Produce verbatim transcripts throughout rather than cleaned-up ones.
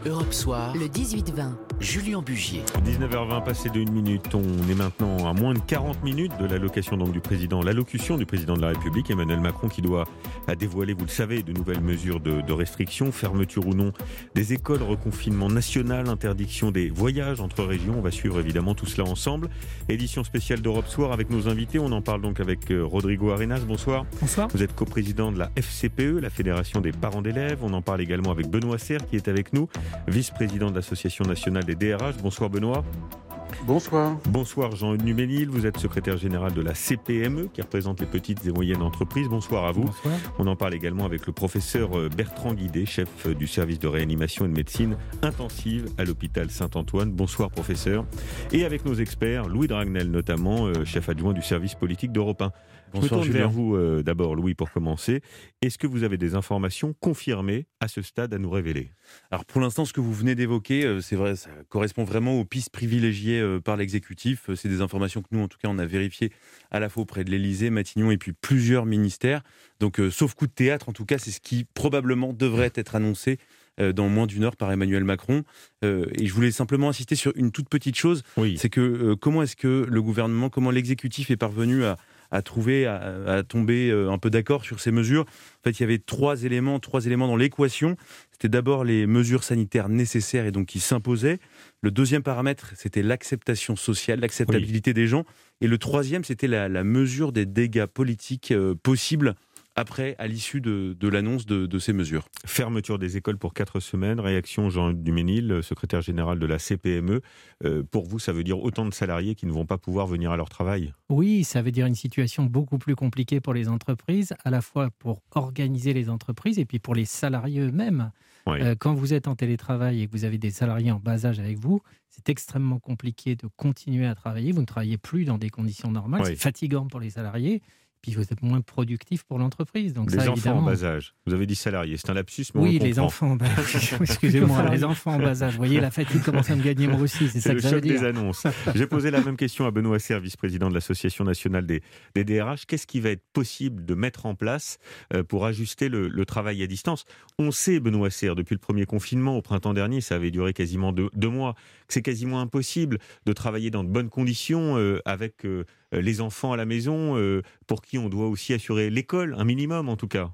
Europe Soir, le dix-huit vingt. Julien Bugier. dix-neuf heures vingt, passé de une minute. On est maintenant à moins de quarante minutes de l'allocation donc du président, l'allocution du président de la République, Emmanuel Macron, qui doit dévoiler, vous le savez, de nouvelles mesures de, de restriction, fermeture ou non des écoles, reconfinement national, interdiction des voyages entre régions. On va suivre évidemment tout cela ensemble. Édition spéciale d'Europe Soir avec nos invités. On en parle donc avec Rodrigo Arenas. Bonsoir. Bonsoir. Vous êtes coprésident de la F C P E, la Fédération des parents d'élèves. On en parle également avec Benoît Serre qui est avec nous, vice-président de l'Association nationale des D R H. Bonsoir Benoît. Bonsoir. Bonsoir Jean Numénil, vous êtes secrétaire général de la C P M E qui représente les petites et moyennes entreprises. Bonsoir à vous. Bonsoir. On en parle également avec le professeur Bertrand Guidé, chef du service de réanimation et de médecine intensive à l'hôpital Saint-Antoine. Bonsoir professeur. Et avec nos experts, Louis Dragnel notamment, chef adjoint du service politique d'Europe un. Je me tourne vers vous euh, d'abord, Louis, pour commencer. Est-ce que vous avez des informations confirmées à ce stade à nous révéler ? Alors pour l'instant, ce que vous venez d'évoquer, euh, c'est vrai, ça correspond vraiment aux pistes privilégiées euh, par l'exécutif. C'est des informations que nous, en tout cas, on a vérifiées à la fois auprès de l'Élysée, Matignon et puis plusieurs ministères. Donc, euh, sauf coup de théâtre, en tout cas, c'est ce qui probablement devrait être annoncé euh, dans moins d'une heure par Emmanuel Macron. Euh, et je voulais simplement insister sur une toute petite chose. Oui. C'est que euh, comment est-ce que le gouvernement, comment l'exécutif est parvenu à à trouver, à, à tomber un peu d'accord sur ces mesures. En fait, il y avait trois éléments, trois éléments dans l'équation. C'était d'abord les mesures sanitaires nécessaires et donc qui s'imposaient. Le deuxième paramètre, c'était l'acceptation sociale, l'acceptabilité oui. des gens. Et le troisième, c'était la, la mesure des dégâts politiques euh, possibles après, à l'issue de, de l'annonce de, de ces mesures. Fermeture des écoles pour quatre semaines, réaction Jean Duménil, secrétaire général de la C P M E. Euh, pour vous, ça veut dire autant de salariés qui ne vont pas pouvoir venir à leur travail ? Oui, ça veut dire une situation beaucoup plus compliquée pour les entreprises, à la fois pour organiser les entreprises et puis pour les salariés eux-mêmes. Oui. Euh, quand vous êtes en télétravail et que vous avez des salariés en bas âge avec vous, c'est extrêmement compliqué de continuer à travailler. Vous ne travaillez plus dans des conditions normales, oui. C'est fatigant pour les salariés. Puis vous êtes moins productif pour l'entreprise. Donc les ça, enfants évidemment... en bas âge. Vous avez dit salariés, c'est un lapsus, mais oui, on les enfants. Bah, excusez-moi, les enfants en bas âge. Vous voyez, la fatigue commence à me gagner moi aussi. C'est, c'est ça que ça veut dire. C'est le choc des annonces. J'ai posé la même question à Benoît Serre, vice-président de l'Association nationale des, des D R H. Qu'est-ce qui va être possible de mettre en place euh, pour ajuster le, le travail à distance ? On sait, Benoît Serre, depuis le premier confinement au printemps dernier, ça avait duré quasiment deux, deux mois, que c'est quasiment impossible de travailler dans de bonnes conditions euh, avec euh, les enfants à la maison, euh, pour qui on doit aussi assurer l'école, un minimum en tout cas.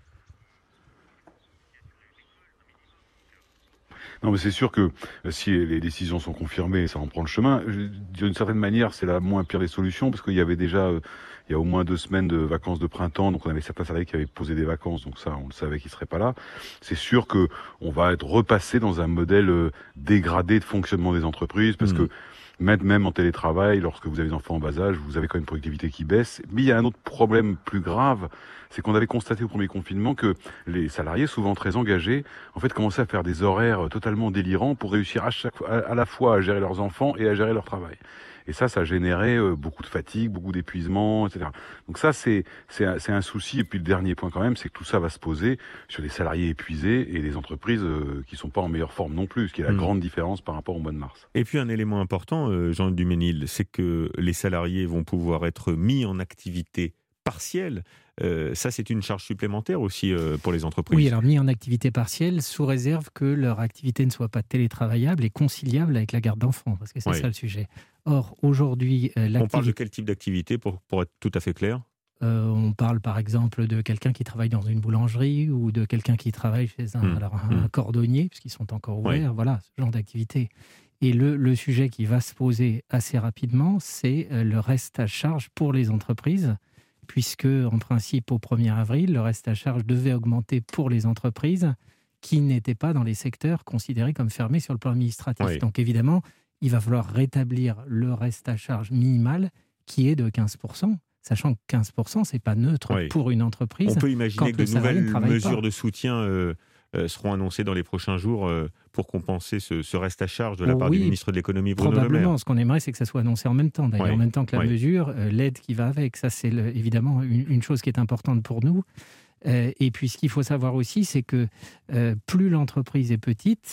Non, mais c'est sûr que si les décisions sont confirmées, ça en prend le chemin. D'une certaine manière, c'est la moins pire des solutions, parce qu'il y avait déjà, il y a au moins deux semaines de vacances de printemps, donc on avait certains salariés qui avaient posé des vacances, donc ça, on le savait qu'ils seraient pas là. C'est sûr que on va être repassé dans un modèle dégradé de fonctionnement des entreprises, parce mmh. que même en télétravail, lorsque vous avez des enfants en bas âge, vous avez quand même une productivité qui baisse. Mais il y a un autre problème plus grave, c'est qu'on avait constaté au premier confinement que les salariés, souvent très engagés, en fait, commençaient à faire des horaires totalement délirants pour réussir à, chaque, à, à la fois à gérer leurs enfants et à gérer leur travail. Et ça, ça générait beaucoup de fatigue, beaucoup d'épuisement, et cetera. Donc ça, c'est, c'est, un, c'est un souci. Et puis le dernier point quand même, c'est que tout ça va se poser sur des salariés épuisés et des entreprises euh, qui ne sont pas en meilleure forme non plus, ce qui est la mmh. grande différence par rapport au mois de mars. Et puis un élément important, euh, Jean Duménil, c'est que les salariés vont pouvoir être mis en activité partielle. Euh, ça, c'est une charge supplémentaire aussi euh, pour les entreprises. Oui, alors mis en activité partielle, sous réserve que leur activité ne soit pas télétravaillable et conciliable avec la garde d'enfants, parce que c'est oui. ça le sujet. Or, aujourd'hui... Euh, l'activité... On parle de quel type d'activité, pour, pour être tout à fait clair ? euh, On parle par exemple de quelqu'un qui travaille dans une boulangerie ou de quelqu'un qui travaille chez un, mmh. alors, un mmh. cordonnier, puisqu'ils sont encore ouverts, oui. voilà, ce genre d'activité. Et le, le sujet qui va se poser assez rapidement, c'est euh, le reste à charge pour les entreprises, puisque, en principe, au premier avril, le reste à charge devait augmenter pour les entreprises qui n'étaient pas dans les secteurs considérés comme fermés sur le plan administratif. Oui. Donc, évidemment, il va falloir rétablir le reste à charge minimal qui est de quinze pour cent, sachant que quinze pour cent, ce n'est pas neutre oui. pour une entreprise. On peut imaginer que de nouvelles mesures de soutien euh, euh, seront annoncées dans les prochains jours euh, pour compenser ce, ce reste à charge de la oh, part oui, du ministre de l'économie, Bruno Le Maire. Probablement. Ce qu'on aimerait, c'est que ça soit annoncé en même temps. D'ailleurs, oui. en même temps que la oui. mesure, euh, l'aide qui va avec. Ça, c'est le, évidemment une, une chose qui est importante pour nous. Euh, et puis, ce qu'il faut savoir aussi, c'est que euh, plus l'entreprise est petite,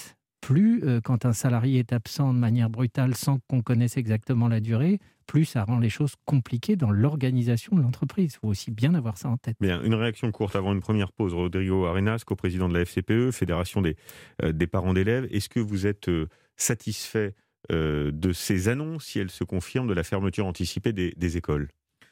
plus, euh, quand un salarié est absent de manière brutale sans qu'on connaisse exactement la durée, plus ça rend les choses compliquées dans l'organisation de l'entreprise. Il faut aussi bien avoir ça en tête. Bien, une réaction courte avant une première pause. Rodrigo Arenas, coprésident de la F C P E, Fédération des, euh, des parents d'élèves. Est-ce que vous êtes euh, satisfait euh, de ces annonces, si elles se confirment, de la fermeture anticipée des, des écoles ?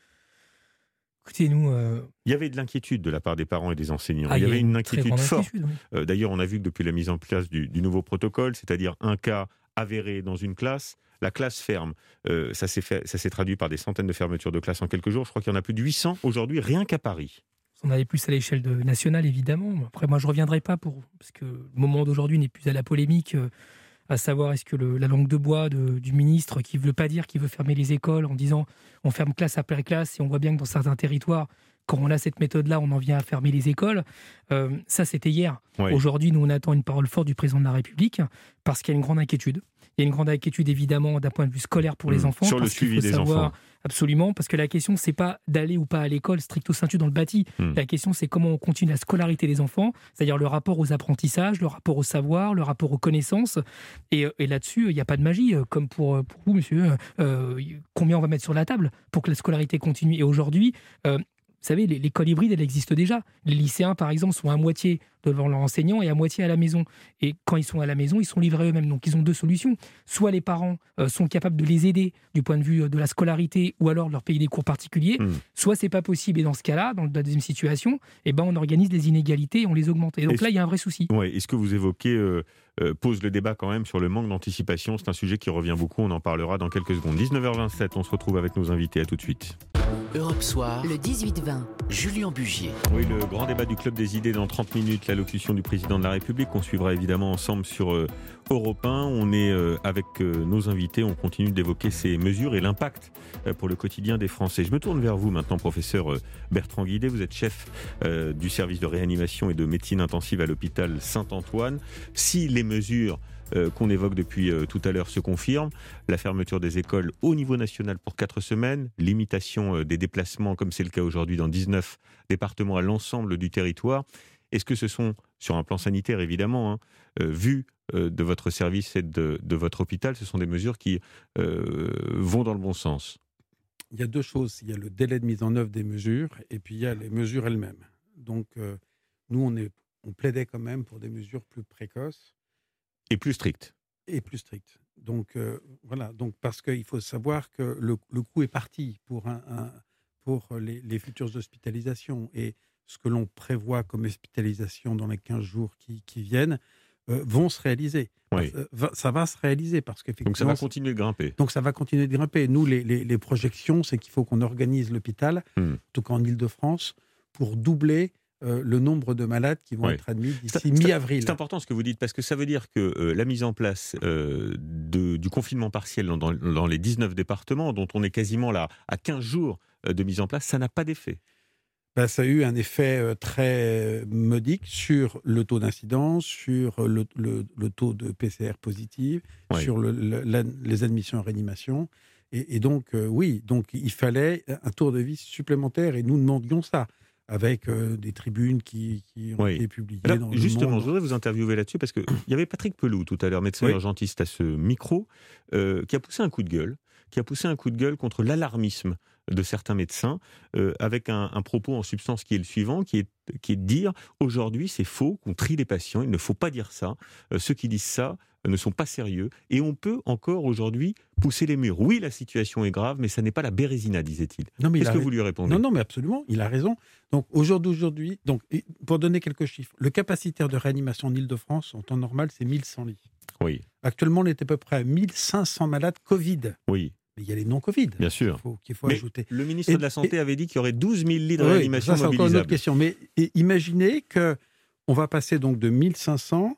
Écoutez, nous... Euh... Il y avait de l'inquiétude de la part des parents et des enseignants. Ah, il y avait une, une inquiétude forte. Inquiétude, oui. Euh, d'ailleurs, on a vu que depuis la mise en place du, du nouveau protocole, c'est-à-dire un cas avéré dans une classe, la classe ferme. Euh, ça, s'est fait, ça s'est traduit par des centaines de fermetures de classes en quelques jours. Je crois qu'il y en a plus de huit cents aujourd'hui, rien qu'à Paris. On allait plus à l'échelle de, nationale, évidemment. Après, moi, je ne reviendrai pas, pour, parce que le moment d'aujourd'hui n'est plus à la polémique, euh, à savoir est-ce que le, la langue de bois de, du ministre qui ne veut pas dire qu'il veut fermer les écoles en disant on ferme classe après classe, et on voit bien que dans certains territoires, quand on a cette méthode-là, on en vient à fermer les écoles. Euh, ça, c'était hier. Oui. Aujourd'hui, nous, on attend une parole forte du président de la République parce qu'il y a une grande inquiétude. Il y a une grande inquiétude, évidemment, d'un point de vue scolaire pour mmh. les enfants. Sur le suivi des savoir, enfants. Absolument, parce que la question, c'est pas d'aller ou pas à l'école stricto sensu dans le bâti. Mmh. La question, c'est comment on continue la scolarité des enfants, c'est-à-dire le rapport aux apprentissages, le rapport au savoir, le rapport aux connaissances. Et, et là-dessus, il n'y a pas de magie. Comme pour, pour vous, monsieur, euh, combien on va mettre sur la table pour que la scolarité continue. Et aujourd'hui... Euh, Vous savez, l'école hybride, elle existe déjà. Les lycéens, par exemple, sont à moitié devant leur enseignant et à moitié à la maison. Et quand ils sont à la maison, ils sont livrés eux-mêmes. Donc, ils ont deux solutions. Soit les parents euh, sont capables de les aider du point de vue de la scolarité ou alors de leur payer des cours particuliers. Mmh. Soit c'est pas possible. Et dans ce cas-là, dans la deuxième situation, eh ben, on organise des inégalités et on les augmente. Et donc est-ce, là, il y a un vrai souci. Ouais, est-ce que vous évoquez, euh, euh, pose le débat quand même sur le manque d'anticipation ? C'est un sujet qui revient beaucoup. On en parlera dans quelques secondes. dix-neuf heures vingt-sept, on se retrouve avec nos invités. À tout de suite. Europe Soir, le dix-huit vingt. Julien Bugier. Oui, le grand débat du Club des idées dans trente minutes, l'allocution du président de la République. On suivra évidemment ensemble sur euh, Europe un. On est euh, avec euh, nos invités, on continue d'évoquer ces mesures et l'impact euh, pour le quotidien des Français. Je me tourne vers vous maintenant, professeur euh, Bertrand Guidé. Vous êtes chef euh, du service de réanimation et de médecine intensive à l'hôpital Saint-Antoine. Si les mesures Euh, qu'on évoque depuis euh, tout à l'heure se confirme, la fermeture des écoles au niveau national pour quatre semaines, limitation euh, des déplacements comme c'est le cas aujourd'hui dans dix-neuf départements à l'ensemble du territoire. Est-ce que ce sont, sur un plan sanitaire évidemment, hein, euh, vu euh, de votre service et de, de votre hôpital, ce sont des mesures qui euh, vont dans le bon sens ? Il y a deux choses. Il y a le délai de mise en œuvre des mesures et puis il y a les mesures elles-mêmes. Donc euh, nous, on, est, on plaidait quand même pour des mesures plus précoces. Et plus strict. Et plus strict. Donc, euh, voilà. Donc, parce qu'il faut savoir que le, le coup est parti pour, un, un, pour les, les futures hospitalisations. Et ce que l'on prévoit comme hospitalisation dans les quinze jours qui, qui viennent euh, vont se réaliser. Oui. Euh, ça va se réaliser parce qu'effectivement... Donc, ça va continuer de grimper. Donc, ça va continuer de grimper. Nous, les, les, les projections, c'est qu'il faut qu'on organise l'hôpital, hmm. en tout cas en Ile-de-France, pour doubler Euh, le nombre de malades qui vont oui. être admis d'ici c'est, mi-avril. C'est important ce que vous dites, parce que ça veut dire que euh, la mise en place euh, de, du confinement partiel dans, dans, dans les dix-neuf départements, dont on est quasiment là à quinze jours euh, de mise en place, ça n'a pas d'effet. Ben, ça a eu un effet euh, très modique sur le taux d'incidence, sur le, le, le taux de P C R positif, oui. sur le, le, la, les admissions en réanimation. Et, et donc, euh, oui, donc il fallait un tour de vis supplémentaire et nous demandions ça. Avec euh, des tribunes qui, qui ont oui. été publiées Alors, dans justement, le monde. je voudrais vous interviewer là-dessus, parce qu'il y avait Patrick Pelou tout à l'heure, médecin oui. urgentiste à ce micro, euh, qui a poussé un coup de gueule, qui a poussé un coup de gueule contre l'alarmisme de certains médecins, euh, avec un, un propos en substance qui est le suivant, qui est, qui est de dire « Aujourd'hui, c'est faux qu'on trie les patients, il ne faut pas dire ça. Euh, ceux qui disent ça euh, ne sont pas sérieux. Et on peut encore aujourd'hui pousser les murs. Oui, la situation est grave, mais ça n'est pas la Bérésina, disait-il. » Qu'est-ce que vous lui répondez ? Non, non, mais absolument, il a raison. Donc, aujourd'hui, aujourd'hui, donc, pour donner quelques chiffres, le capacitaire de réanimation en Ile-de-France, en temps normal, c'est mille cent lits. Oui. Actuellement, on est à peu près à mille cinq cents malades Covid. Oui. Mais il y a les non-Covid. Bien sûr. Qu'il faut, qu'il faut mais ajouter. Le ministre et, de la Santé et, avait dit qu'il y aurait douze mille lits de oui, réanimation ça, c'est mobilisables. encore une autre question. Mais et, imaginez qu'on va passer donc de mille cinq cents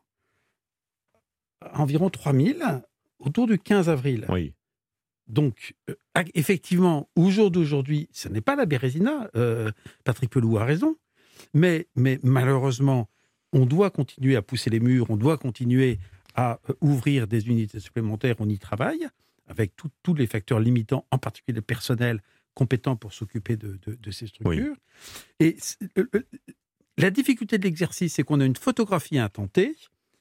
à environ trois mille autour du quinze avril. Oui. Donc, euh, effectivement, au jour d'aujourd'hui, ce n'est pas la Bérésina. Euh, Patrick Pelou a raison. Mais, mais malheureusement, on doit continuer à pousser les murs, on doit continuer à euh, ouvrir des unités supplémentaires, on y travaille, avec tous les facteurs limitants, en particulier le personnel compétent pour s'occuper de, de, de ces structures. Oui. Et euh, la difficulté de l'exercice, c'est qu'on a une photographie intentée,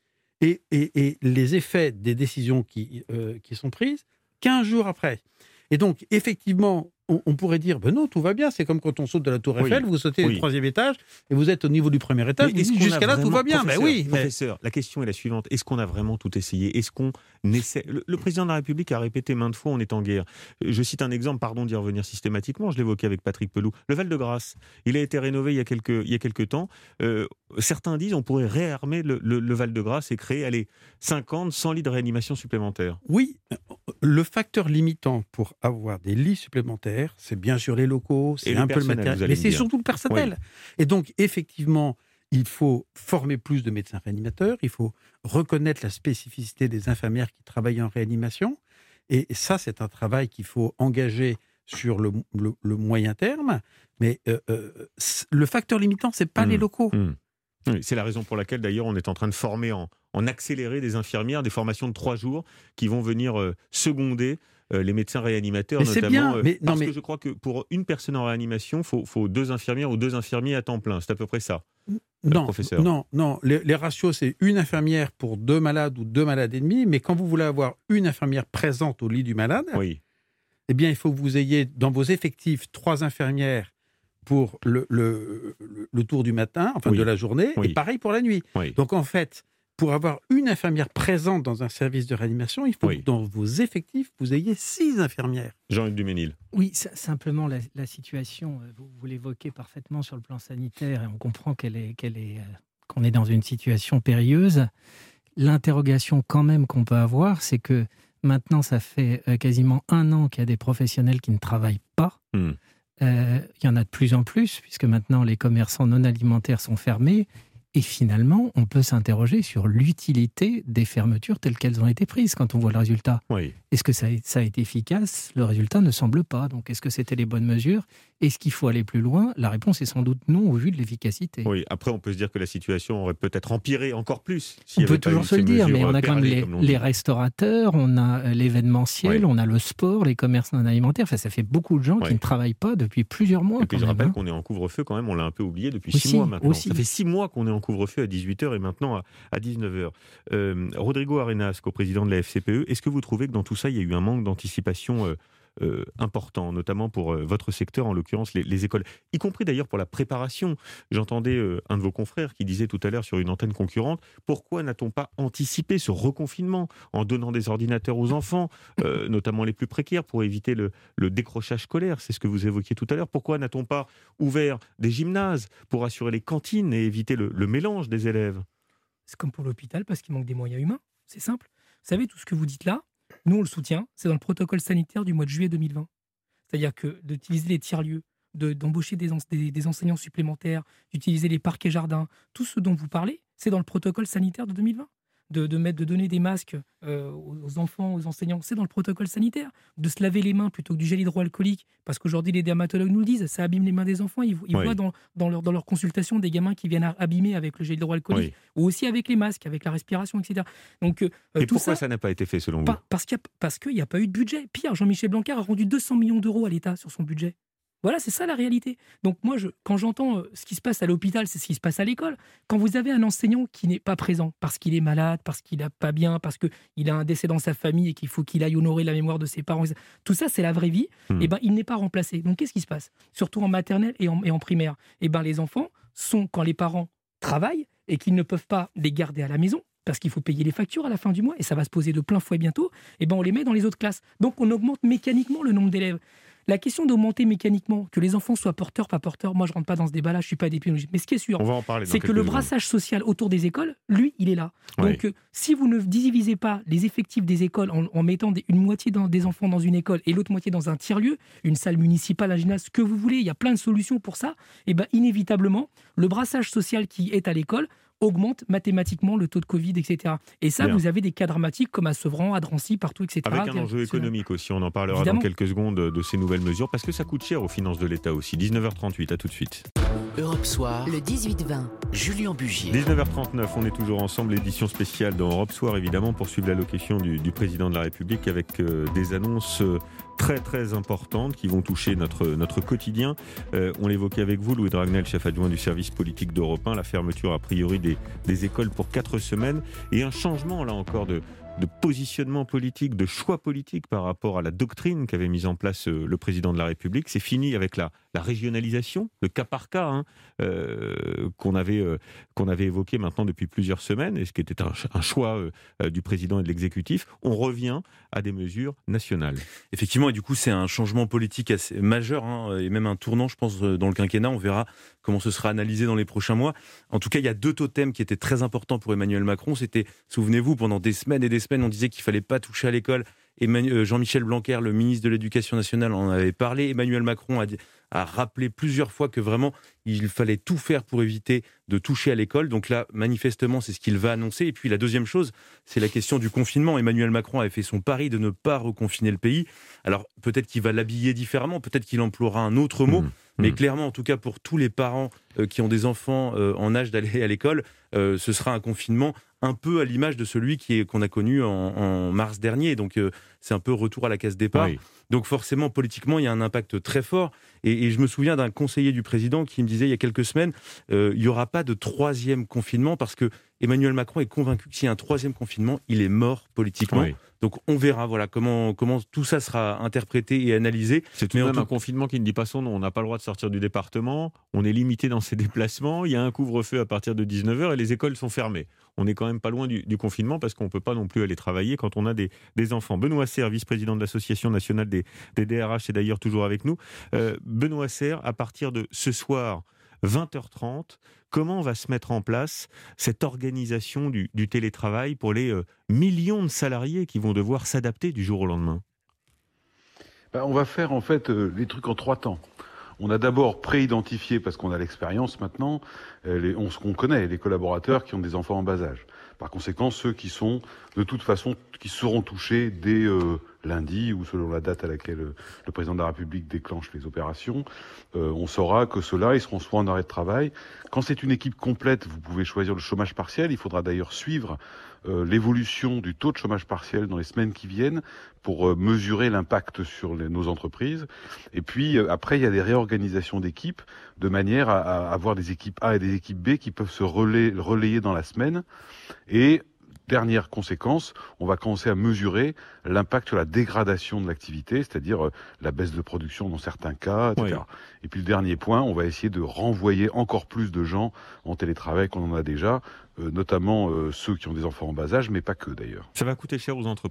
et, et, et les effets des décisions qui, euh, qui sont prises quinze jours après. Et donc, effectivement, on, on pourrait dire, ben non, tout va bien, c'est comme quand on saute de la Tour Eiffel, oui, vous sautez oui. du troisième étage et vous êtes au niveau du premier étage, vous dites, jusqu'à là, tout va bien. Mais oui, professeur, mais... la question est la suivante, est-ce qu'on a vraiment tout essayé? Est-ce qu'on essaie... le, le président de la République a répété maintes fois, on est en guerre. Je cite un exemple, pardon d'y revenir systématiquement, je l'évoquais avec Patrick Pelloux, le Val-de-Grâce, il a été rénové il y a quelques, il y a quelques temps. Euh, certains disent, on pourrait réarmer le, le, le Val-de-Grâce et créer, allez, cinquante, cent lits de réanimation supplémentaires. Oui, le facteur limitant pour avoir des lits supplémentaires, c'est bien sûr les locaux, c'est un peu le matériel, mais c'est dire. surtout le personnel. Oui. Et donc, effectivement, il faut former plus de médecins réanimateurs, il faut reconnaître la spécificité des infirmières qui travaillent en réanimation, et ça, c'est un travail qu'il faut engager sur le, le, le moyen terme, mais euh, euh, le facteur limitant, c'est pas mmh. les locaux. Mmh. Oui, c'est la raison pour laquelle, d'ailleurs, on est en train de former en, en accéléré des infirmières, des formations de trois jours qui vont venir euh, seconder euh, les médecins réanimateurs, mais notamment. Bien, mais, euh, parce non, mais... que je crois que pour une personne en réanimation, il faut, faut deux infirmières ou deux infirmiers à temps plein. C'est à peu près ça, non, professeur. Non, non. Les, les ratios, c'est une infirmière pour deux malades ou deux malades et demi. Mais quand vous voulez avoir une infirmière présente au lit du malade, oui. eh bien, il faut que vous ayez dans vos effectifs trois infirmières pour le, le, le, le tour du matin, enfin oui. de la journée, oui. et pareil pour la nuit. Oui. Donc en fait, pour avoir une infirmière présente dans un service de réanimation, il faut oui. que dans vos effectifs, vous ayez six infirmières. Jean-Yves Duménil. Oui, simplement la, la situation, vous, vous l'évoquez parfaitement sur le plan sanitaire, et on comprend qu'elle est, qu'elle est, euh, qu'on est dans une situation périlleuse. L'interrogation quand même qu'on peut avoir, c'est que maintenant, ça fait euh, quasiment un an qu'il y a des professionnels qui ne travaillent pas. Mmh. Euh, il y en a de plus en plus, puisque maintenant les commerçants non alimentaires sont fermés. Et finalement, on peut s'interroger sur l'utilité des fermetures telles qu'elles ont été prises quand on voit le résultat. Oui. Est-ce que ça a, ça a été efficace? Le résultat ne semble pas. Donc, est-ce que c'était les bonnes mesures? Est-ce qu'il faut aller plus loin? La réponse est sans doute non, au vu de l'efficacité. Oui, après, on peut se dire que la situation aurait peut-être empiré encore plus. On peut toujours se le dire, mais on a quand même les, les restaurateurs, on a l'événementiel, oui. on a le sport, les commerces non alimentaires. Enfin, ça fait beaucoup de gens oui. qui ne travaillent pas depuis plusieurs mois. Et puis, je même, rappelle hein. qu'on est en couvre-feu quand même, on l'a un peu oublié depuis aussi, six mois maintenant. Aussi. Ça fait six mois qu'on est en couvre-feu à dix-huit heures et maintenant à, à dix-neuf heures. Euh, Rodrigo Arenas, co-président de la F C P E, est-ce que vous trouvez que dans tout ça, il y a eu un manque d'anticipation euh, euh, important, notamment pour euh, votre secteur, en l'occurrence les, les écoles, y compris d'ailleurs pour la préparation? J'entendais euh, un de vos confrères qui disait tout à l'heure sur une antenne concurrente, pourquoi n'a-t-on pas anticipé ce reconfinement en donnant des ordinateurs aux enfants, euh, notamment les plus précaires, pour éviter le, le décrochage scolaire? C'est ce que vous évoquiez tout à l'heure. Pourquoi n'a-t-on pas ouvert des gymnases pour assurer les cantines et éviter le, le mélange des élèves? C'est comme pour l'hôpital, parce qu'il manque des moyens humains. C'est simple. Vous savez, tout ce que vous dites là, nous, on le soutient, c'est dans le protocole sanitaire du mois de juillet deux mille vingt. C'est-à-dire que d'utiliser les tiers-lieux, de, d'embaucher des, des, des enseignants supplémentaires, d'utiliser les parcs et jardins, tout ce dont vous parlez, c'est dans le protocole sanitaire de deux mille vingt. De, de, mettre, de donner des masques euh, aux enfants, aux enseignants, c'est dans le protocole sanitaire. De se laver les mains plutôt que du gel hydroalcoolique, parce qu'aujourd'hui, les dermatologues nous le disent, ça abîme les mains des enfants. Ils, ils oui. voient dans, dans, leur, dans leur consultation des gamins qui viennent abîmer avec le gel hydroalcoolique, oui. ou aussi avec les masques, avec la respiration, et cetera. Donc, euh, Et tout pourquoi ça, ça n'a pas été fait, selon vous? pas, Parce qu'il n'y a, a pas eu de budget. Pire, Jean-Michel Blanquer a rendu deux cents millions d'euros à l'État sur son budget. Voilà, c'est ça la réalité. Donc moi, je, quand j'entends euh, ce qui se passe à l'hôpital, c'est ce qui se passe à l'école. Quand vous avez un enseignant qui n'est pas présent parce qu'il est malade, parce qu'il n'a pas bien, parce qu'il a un décès dans sa famille et qu'il faut qu'il aille honorer la mémoire de ses parents, tout ça, c'est la vraie vie, mmh. et ben, il n'est pas remplacé. Donc qu'est-ce qui se passe? Surtout en maternelle et en, et en primaire. Et ben, les enfants sont, quand les parents travaillent et qu'ils ne peuvent pas les garder à la maison, parce qu'il faut payer les factures à la fin du mois, et ça va se poser de plein fouet bientôt, et ben, on les met dans les autres classes. Donc on augmente mécaniquement le nombre d'élèves. La question d'augmenter mécaniquement, que les enfants soient porteurs, pas porteurs, moi je ne rentre pas dans ce débat-là, je ne suis pas épidémiologiste. Mais ce qui est sûr, c'est que le brassage social autour des écoles, lui, il est là. Oui. Donc euh, si vous ne divisez pas les effectifs des écoles en, en mettant des, une moitié dans, des enfants dans une école et l'autre moitié dans un tiers-lieu, une salle municipale, un gymnase, ce que vous voulez, il y a plein de solutions pour ça, et ben inévitablement, le brassage social qui est à l'école augmente mathématiquement le taux de Covid, et cetera. Et ça, Bien. Vous avez des cas dramatiques comme à Sevran, à Drancy, partout, et cetera. Avec un enjeu économique aussi, on en parlera Évidemment. dans quelques secondes de ces nouvelles mesures, parce que ça coûte cher aux finances de l'État aussi. dix-neuf heures trente-huit, à tout de suite. Europe Soir, Le dix-huit vingt. Julien Bugier. dix-neuf heures trente-neuf, on est toujours ensemble, édition spéciale dans Europe Soir, évidemment, pour suivre l'allocution du, du président de la République avec euh, des annonces euh, très très importantes qui vont toucher notre, notre quotidien. Euh, on l'évoquait avec vous, Louis Dragnel, chef adjoint du service politique d'Europe un, la fermeture a priori des, des écoles pour quatre semaines et un changement, là encore, de... de positionnement politique, de choix politique par rapport à la doctrine qu'avait mise en place euh, le président de la République. C'est fini avec la, la régionalisation, le cas par cas, hein, euh, qu'on avait, euh, qu'on avait évoqué maintenant depuis plusieurs semaines, et ce qui était un, un choix euh, du président et de l'exécutif. On revient à des mesures nationales. Effectivement, et du coup, c'est un changement politique assez majeur, hein, et même un tournant, je pense, dans le quinquennat. On verra comment ce sera analysé dans les prochains mois. En tout cas, il y a deux totems qui étaient très importants pour Emmanuel Macron. C'était, souvenez-vous, pendant des semaines et des semaines, on disait qu'il ne fallait pas toucher à l'école. Emmanuel, Jean-Michel Blanquer, le ministre de l'Éducation nationale, en avait parlé. Emmanuel Macron a, a rappelé plusieurs fois que vraiment, il fallait tout faire pour éviter de toucher à l'école. Donc là, manifestement, c'est ce qu'il va annoncer. Et puis la deuxième chose, c'est la question du confinement. Emmanuel Macron avait fait son pari de ne pas reconfiner le pays. Alors peut-être qu'il va l'habiller différemment, peut-être qu'il emploiera un autre mot. Mmh. Mais clairement, en tout cas, pour tous les parents euh, qui ont des enfants euh, en âge d'aller à l'école, euh, ce sera un confinement un peu à l'image de celui qui est, qu'on a connu en, en mars dernier. Donc, euh, c'est un peu retour à la case départ. Oui. Donc, forcément, politiquement, il y a un impact très fort. Et, et je me souviens d'un conseiller du président qui me disait il y a quelques semaines, euh, il n'y aura pas de troisième confinement parce que Emmanuel Macron est convaincu que s'il y a un troisième confinement, il est mort politiquement. Oui. Donc on verra voilà, comment, comment tout ça sera interprété et analysé. C'est tout de même un confinement qui ne dit pas son nom. On n'a pas le droit de sortir du département, on est limité dans ses déplacements, il y a un couvre-feu à partir de dix-neuf heures et les écoles sont fermées. On n'est quand même pas loin du, du confinement parce qu'on ne peut pas non plus aller travailler quand on a des, des enfants. Benoît Serre, vice-président de l'Association nationale des, des D R H, est d'ailleurs toujours avec nous. Euh, Benoît Serre, à partir de ce soir, vingt heures trente, comment va se mettre en place cette organisation du, du télétravail pour les euh, millions de salariés qui vont devoir s'adapter du jour au lendemain ? Ben, on va faire en fait euh, les trucs en trois temps. On a d'abord pré-identifié, parce qu'on a l'expérience maintenant, euh, les, on, on connaît les collaborateurs qui ont des enfants en bas âge. Par conséquent, ceux qui sont de toute façon, qui seront touchés dès euh, lundi ou selon la date à laquelle euh, le président de la République déclenche les opérations, euh, on saura que ceux-là, ils seront soit en arrêt de travail. Quand c'est une équipe complète, vous pouvez choisir le chômage partiel. Il faudra d'ailleurs suivre euh, l'évolution du taux de chômage partiel dans les semaines qui viennent pour euh, mesurer l'impact sur les, nos entreprises. Et puis euh, après, il y a des réorganisations d'équipes de manière à, à avoir des équipes A et des équipes B qui peuvent se relayer, relayer dans la semaine. Et dernière conséquence, on va commencer à mesurer l'impact sur la dégradation de l'activité, c'est-à-dire euh, la baisse de production dans certains cas, et cetera. Oui. Et puis le dernier point, on va essayer de renvoyer encore plus de gens en télétravail qu'on en a déjà, euh, notamment euh, ceux qui ont des enfants en bas âge, mais pas que d'ailleurs. Ça va coûter cher aux entreprises ?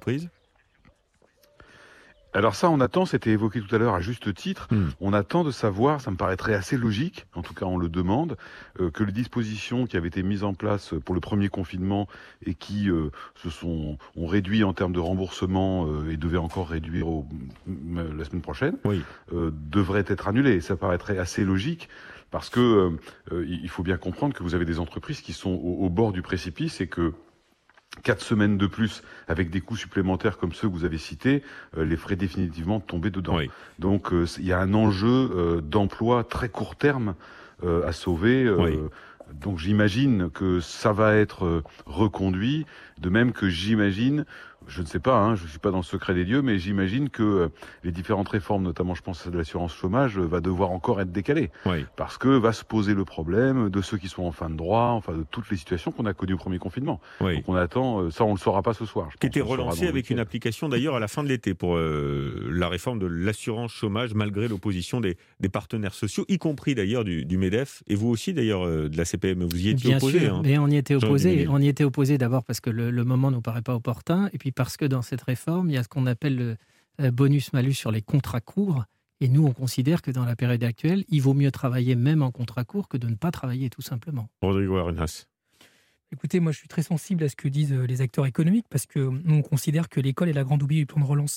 Alors ça, on attend, c'était évoqué tout à l'heure à juste titre, mmh. on attend de savoir, ça me paraîtrait assez logique, en tout cas on le demande, euh, que les dispositions qui avaient été mises en place pour le premier confinement et qui euh, se sont ont réduit en termes de remboursement euh, et devaient encore réduire au, euh, la semaine prochaine, oui. euh, devraient être annulées. Ça paraîtrait assez logique. Parce que euh, il faut bien comprendre que vous avez des entreprises qui sont au, au bord du précipice et que Quatre semaines de plus avec des coûts supplémentaires comme ceux que vous avez cités, euh, les ferait définitivement tomber dedans. Oui. Donc euh, il y a un enjeu euh, d'emploi très court terme euh, à sauver. Euh, oui. Donc j'imagine que ça va être euh, reconduit, de même que j'imagine, je ne sais pas, hein, je ne suis pas dans le secret des dieux, mais j'imagine que euh, les différentes réformes, notamment je pense à l'assurance chômage, euh, va devoir encore être décalée. Oui. Parce que va se poser le problème de ceux qui sont en fin de droit, enfin de toutes les situations qu'on a connues au premier confinement. Oui. Donc on attend, euh, ça on ne le saura pas ce soir. Qui était relancé avec une application d'ailleurs à la fin de l'été pour euh, la réforme de l'assurance chômage, malgré l'opposition des, des partenaires sociaux, y compris d'ailleurs du, du MEDEF, et vous aussi d'ailleurs euh, de la C P M, vous y étiez Bien opposé. Sûr, hein, mais on y était opposé. On y était opposé d'abord parce que le, le moment ne nous paraît pas opportun, et puis parce que dans cette réforme, il y a ce qu'on appelle le bonus-malus sur les contrats courts. Et nous, on considère que dans la période actuelle, il vaut mieux travailler même en contrat court que de ne pas travailler, tout simplement. Rodrigo Arenas. Écoutez, moi, je suis très sensible à ce que disent les acteurs économiques parce qu'on considère que l'école est la grande oubliée du plan de relance. Oui.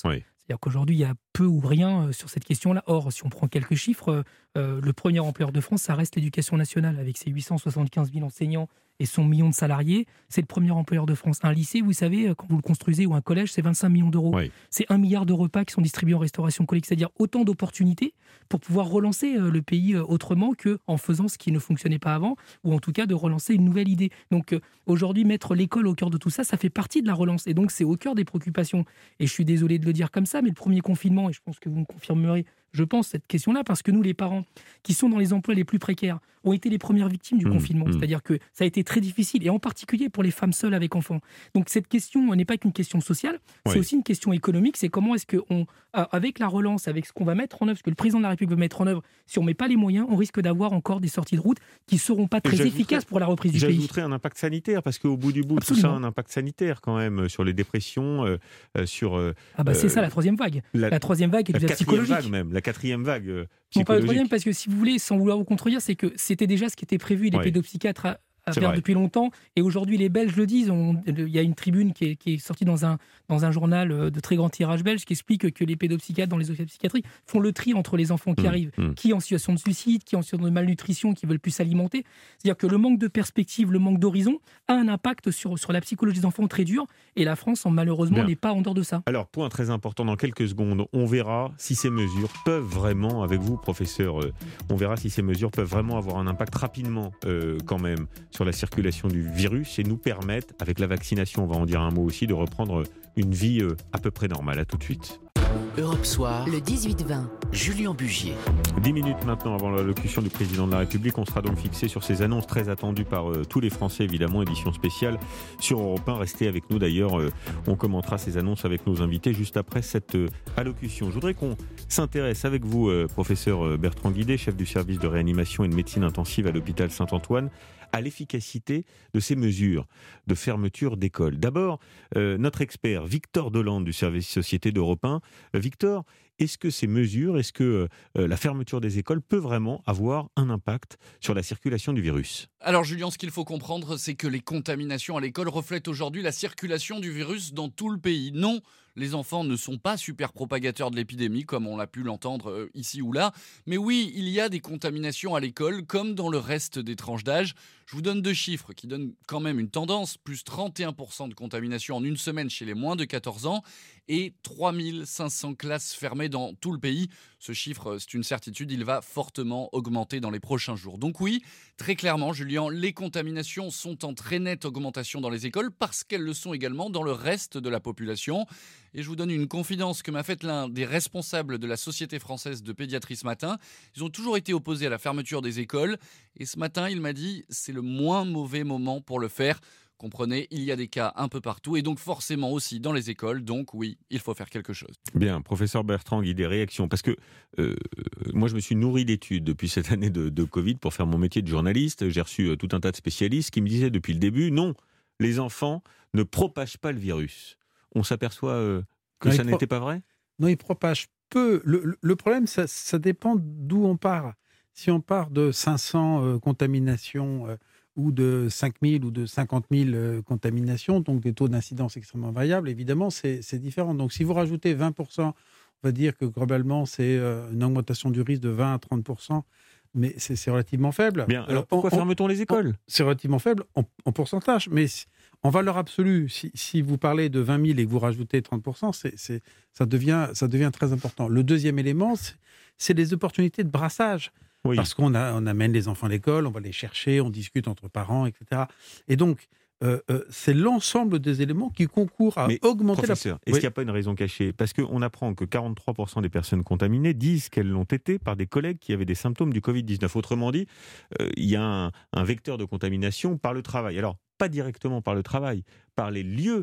C'est-à-dire qu'aujourd'hui, il y a peu ou rien sur cette question-là. Or, si on prend quelques chiffres, euh, le premier employeur de France, ça reste l'éducation nationale, avec ses huit cent soixante-quinze mille enseignants et son million de salariés. C'est le premier employeur de France. Un lycée, vous savez, quand vous le construisez, ou un collège, c'est vingt-cinq millions d'euros. Oui. C'est un milliard de repas qui sont distribués en restauration collective. C'est-à-dire autant d'opportunités pour pouvoir relancer le pays autrement qu'en faisant ce qui ne fonctionnait pas avant, ou en tout cas de relancer une nouvelle idée. Donc euh, aujourd'hui, mettre l'école au cœur de tout ça, ça fait partie de la relance. Et donc c'est au cœur des préoccupations. Et je suis désolé de le dire comme ça, mais le premier confinement, et je pense que vous me confirmerez, je pense, cette question-là, parce que nous, les parents qui sont dans les emplois les plus précaires, ont été les premières victimes du mmh, confinement. Mmh. C'est-à-dire que ça a été très difficile, et en particulier pour les femmes seules avec enfants. Donc cette question n'est pas qu'une question sociale, oui. c'est aussi une question économique. C'est comment est-ce qu'on, avec la relance, avec ce qu'on va mettre en œuvre, ce que le président de la République veut mettre en œuvre, si on ne met pas les moyens, on risque d'avoir encore des sorties de route qui ne seront pas très efficaces pour la reprise du pays. J'ajouterais un impact sanitaire, parce qu'au bout du bout, Absolument. tout ça a un impact sanitaire quand même, sur les dépressions, euh, sur... Euh, ah bah c'est euh, ça la troisième vague. La, la troisième vague est la déjà psychologique. Vague même, la quatrième vague euh, psychologique. Non, pas le troisième, parce que si vous voulez, sans vouloir vous contredire, c'est que c'était déjà ce qui était prévu, les oui. pédopsychiatres à, à faire vrai. depuis longtemps. Et aujourd'hui, les Belges le disent. On, il y a une tribune qui est, qui est sortie dans un, dans un journal de très grand tirage belge qui explique que les pédopsychiatres dans les hôpitaux psychiatriques font le tri entre les enfants qui mmh, arrivent, mmh. qui est en situation de suicide, qui est en situation de malnutrition, qui veulent plus s'alimenter. C'est-à-dire que le manque de perspective, le manque d'horizon a un impact sur, sur la psychologie des enfants très dur. Et la France, malheureusement, Bien. n'est pas en dehors de ça. Alors, point très important, dans quelques secondes, on verra si ces mesures peuvent vraiment, avec vous, professeur, euh, on verra si ces mesures peuvent vraiment avoir un impact rapidement, euh, quand même, sur la circulation du virus et nous permettre, avec la vaccination, on va en dire un mot aussi, de reprendre une vie euh, à peu près normale. À tout de suite. Europe Soir, le dix-huit vingt. Julien Bugier. Dix minutes maintenant avant l'allocution du président de la République, on sera donc fixé sur ces annonces très attendues par euh, tous les Français, évidemment, édition spéciale sur Europe un. Restez avec nous d'ailleurs, euh, on commentera ces annonces avec nos invités juste après cette euh, allocution. Je voudrais qu'on s'intéresse avec vous, euh, professeur Bertrand Guidé, chef du service de réanimation et de médecine intensive à l'hôpital Saint-Antoine, à l'efficacité de ces mesures de fermeture d'écoles. D'abord, euh, notre expert Victor Delande du service Société d'Europe un. Euh, Victor, est-ce que ces mesures, est-ce que euh, la fermeture des écoles peut vraiment avoir un impact sur la circulation du virus ? Alors Julien, ce qu'il faut comprendre, c'est que les contaminations à l'école reflètent aujourd'hui la circulation du virus dans tout le pays. Non, les enfants ne sont pas super propagateurs de l'épidémie, comme on l'a pu l'entendre ici ou là. Mais oui, il y a des contaminations à l'école, comme dans le reste des tranches d'âge. Je vous donne deux chiffres qui donnent quand même une tendance. Plus trente et un pour cent de contamination en une semaine chez les moins de quatorze ans et trois mille cinq cents classes fermées dans tout le pays. Ce chiffre, c'est une certitude, il va fortement augmenter dans les prochains jours. Donc oui, très clairement, Julien, les contaminations sont en très nette augmentation dans les écoles parce qu'elles le sont également dans le reste de la population. Et je vous donne une confidence que m'a faite l'un des responsables de la Société française de pédiatrie ce matin. Ils ont toujours été opposés à la fermeture des écoles. Et ce matin, il m'a dit « c'est le moins mauvais moment pour le faire ». Comprenez, il y a des cas un peu partout et donc forcément aussi dans les écoles. Donc oui, il faut faire quelque chose. Bien, professeur Bertrand Guy, des réactions. Parce que euh, moi, je me suis nourri d'études depuis cette année de, de Covid pour faire mon métier de journaliste. J'ai reçu euh, tout un tas de spécialistes qui me disaient depuis le début, non, les enfants ne propagent pas le virus. On s'aperçoit euh, que non, ça n'était pro- pas vrai ? Non, ils propagent peu. Le, le problème, ça, ça dépend d'où on part. Si on part de cinq cents euh, contaminations... Euh, ou de cinq mille ou de cinquante mille euh, contaminations, donc des taux d'incidence extrêmement variables, évidemment, c'est, c'est différent. Donc, si vous rajoutez vingt pour cent, on va dire que globalement, c'est euh, une augmentation du risque de vingt à trente pour cent, mais c'est, c'est relativement faible. Bien, alors euh, pourquoi on, ferme-t-on les écoles ? on, C'est relativement faible en, en pourcentage, mais en valeur absolue, si, si vous parlez de vingt mille et que vous rajoutez trente pour cent, c'est, c'est, ça, devient, ça devient très important. Le deuxième élément, c'est, c'est les opportunités de brassage. Oui. Parce qu'on a, on amène les enfants à l'école, on va les chercher, on discute entre parents, et cetera. Et donc, euh, euh, c'est l'ensemble des éléments qui concourent à Mais augmenter professeur, la... est-ce oui. qu'il n'y a pas une raison cachée ? Parce qu'on apprend que quarante-trois pour cent des personnes contaminées disent qu'elles l'ont été par des collègues qui avaient des symptômes du covid dix-neuf. Autrement dit, euh, il y a un, un vecteur de contamination par le travail. Alors, pas directement par le travail, par les lieux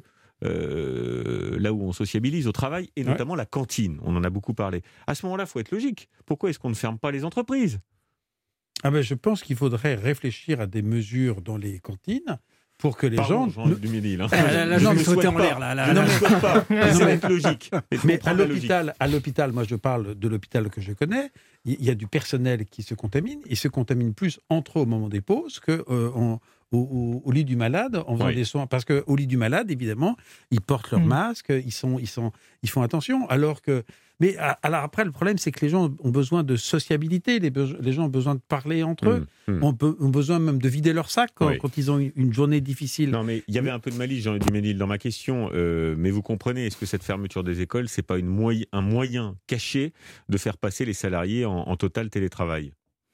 Euh, là où on sociabilise au travail, et notamment ouais. la cantine. On en a beaucoup parlé. À ce moment-là, il faut être logique. Pourquoi est-ce qu'on ne ferme pas les entreprises ? Ah ben, je pense qu'il faudrait réfléchir à des mesures dans les cantines pour que les Pardon, gens... Jean du Midi, là. Ah, là, je ne sauter en l'air, là. là, là. Je ne souhaite pas. C'est être logique. Mais à l'hôpital, à l'hôpital, moi je parle de l'hôpital que je connais, il y a du personnel qui se contamine. Ils se contaminent plus entre eux au moment des pauses que... Euh, on, au, au, au lit du malade en faisant Oui. des soins. Parce qu'au lit du malade, évidemment, ils portent leur Mmh. masque, ils, sont, ils, sont, ils font attention. Alors que. Mais alors après, le problème, c'est que les gens ont besoin de sociabilité, les, be- les gens ont besoin de parler entre eux, Mmh, mmh. ont, be- ont besoin même de vider leur sac quand, Oui. quand ils ont une- une journée difficile. Non, mais il y avait un peu de malice, Jean Duménil, dans ma question. Euh, mais vous comprenez, est-ce que cette fermeture des écoles, c'est pas une moy- un moyen caché de faire passer les salariés en, en total télétravail ?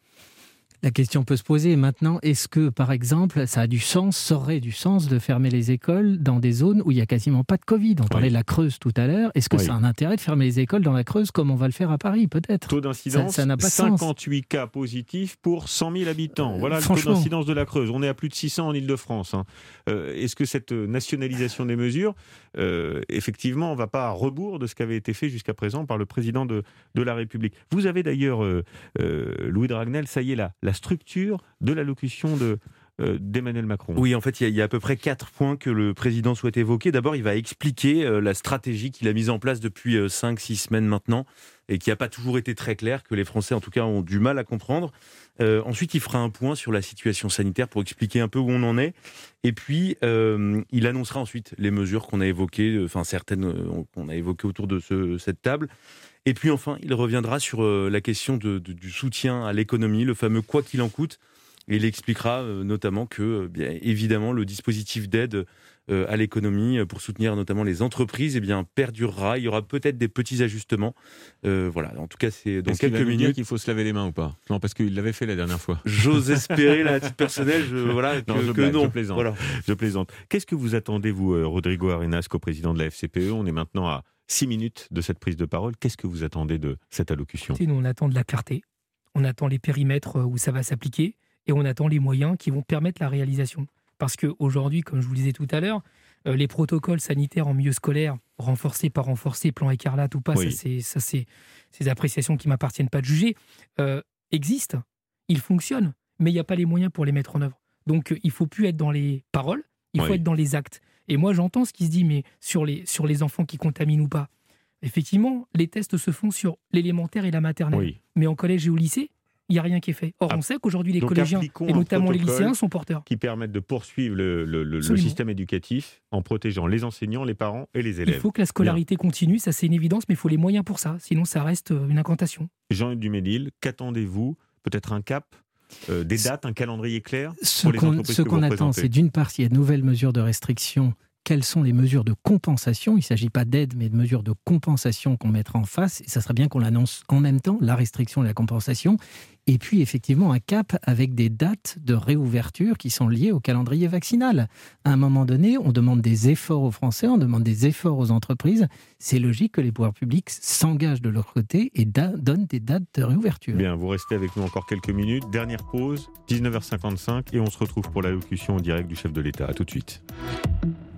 La question peut se poser maintenant, est-ce que, par exemple, ça a du sens, ça aurait du sens de fermer les écoles dans des zones où il n'y a quasiment pas de Covid ? On parlait Oui. de la Creuse tout à l'heure. Est-ce que Oui. ça a un intérêt de fermer les écoles dans la Creuse comme on va le faire à Paris, peut-être ? Taux d'incidence, Ça- ça n'a pas de sens. cinquante-huit cas positifs pour cent mille habitants. Voilà le taux franchement. d'incidence de la Creuse. On est à plus de six cents en Ile-de-France. Hein. Euh, est-ce que cette nationalisation des mesures, euh, effectivement, ne va pas à rebours de ce qui avait été fait jusqu'à présent par le président de, de la République ? Vous avez d'ailleurs, euh, euh, Louis de Ragnel, ça y est là, la structure de l'allocution de, euh, d'Emmanuel Macron. Oui, en fait, il y, a- il y a à peu près quatre points que le président souhaite évoquer. D'abord, il va expliquer euh, la stratégie qu'il a mise en place depuis euh, cinq six semaines maintenant et qui n'a pas toujours été très claire, que les Français, en tout cas, ont du mal à comprendre. Euh, ensuite, il fera un point sur la situation sanitaire pour expliquer un peu où on en est. Et puis, euh, il annoncera ensuite les mesures qu'on a évoquées, euh, enfin certaines euh, qu'on a évoquées autour de ce, cette table. Et puis enfin, il reviendra sur euh, la question de, de, du soutien à l'économie, le fameux « quoi qu'il en coûte ». Et il expliquera euh, notamment que, euh, bien évidemment, le dispositif d'aide euh, à l'économie euh, pour soutenir notamment les entreprises eh bien, perdurera. Il y aura peut-être des petits ajustements. Euh, voilà, en tout cas, c'est dans Est-ce qu'il quelques va nous dire minutes. qu'il faut se laver les mains ou pas ? Non, parce qu'il l'avait fait la dernière fois. J'ose espérer, là, à titre personnel, je, voilà, que Non, je que blague, non. je plaisante. Voilà. Je plaisante. Qu'est-ce que vous attendez, vous, euh, Rodrigo Arenas, co-président de la F C P E ? On est maintenant à six minutes de cette prise de parole. Qu'est-ce que vous attendez de cette allocution ? Nous, on attend de la clarté, on attend les périmètres où ça va s'appliquer et on attend les moyens qui vont permettre la réalisation. Parce qu'aujourd'hui, comme je vous le disais tout à l'heure, euh, les protocoles sanitaires en milieu scolaire, renforcés, pas renforcés, plan écarlate ou pas, Oui. ça, c'est, ça, c'est ces appréciations qui ne m'appartiennent pas de juger, euh, existent, ils fonctionnent, mais il n'y a pas les moyens pour les mettre en œuvre. Donc, euh, il ne faut plus être dans les paroles, il faut Oui. être dans les actes. Et moi, j'entends ce qui se dit, mais sur les, sur les enfants qui contaminent ou pas, effectivement, les tests se font sur l'élémentaire et la maternelle. Oui. Mais en collège et au lycée, il n'y a rien qui est fait. Or, Ah. on sait qu'aujourd'hui, les Donc, collégiens, appliquons et un notamment les protocole lycéens, sont porteurs. qui permettent de poursuivre le, le- le- le Absolument. système éducatif en protégeant les enseignants, les parents et les Il élèves. faut que la scolarité continue, ça c'est une évidence, mais il faut les moyens pour ça, sinon ça reste euh, une incantation. Jean-Yves Duménil, qu'attendez-vous ? Peut-être un cap, euh, des dates, un calendrier clair Ce pour les qu'on, entreprises ce que qu'on vous attend, représentez. c'est d'une part, s'il y a de nouvelles mesures de restriction, quelles sont les mesures de compensation ? Il ne s'agit pas d'aide, mais de mesures de compensation qu'on mettra en face. Et ça serait bien qu'on l'annonce en même temps, la restriction et la compensation. Et puis, effectivement, un cap avec des dates de réouverture qui sont liées au calendrier vaccinal. À un moment donné, on demande des efforts aux Français, on demande des efforts aux entreprises. C'est logique que les pouvoirs publics s'engagent de leur côté et da- donnent des dates de réouverture. Bien, vous restez avec nous encore quelques minutes. Dernière pause, dix-neuf heures cinquante-cinq, et on se retrouve pour l'allocution en direct du chef de l'État. À tout de suite.